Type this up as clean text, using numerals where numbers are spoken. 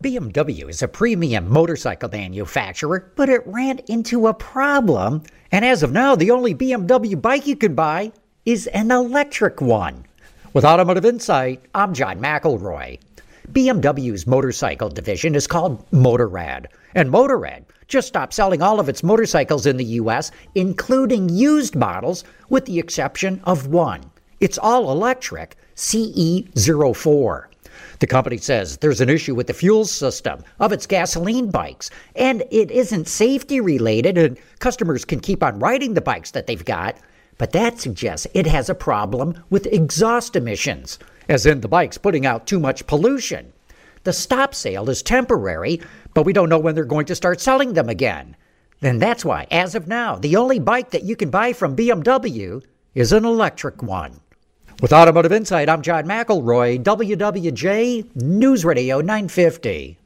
BMW is a premium motorcycle manufacturer, but it ran into a problem, and as of now, the only BMW bike you can buy is an electric one. With Automotive Insight, I'm John McElroy. BMW's motorcycle division is called Motorrad, and Motorrad just stopped selling all of its motorcycles in the U.S., including used models, with the exception of one. It's all electric, CE04. The company says there's an issue with the fuel system of its gasoline bikes, and it isn't safety related, and customers can keep on riding the bikes that they've got, but that suggests it has a problem with exhaust emissions, as in the bikes putting out too much pollution. The stop sale is temporary, but we don't know when they're going to start selling them again. And that's why, as of now, the only bike that you can buy from BMW is an electric one. With Automotive Insight, I'm John McElroy, WWJ News Radio 950.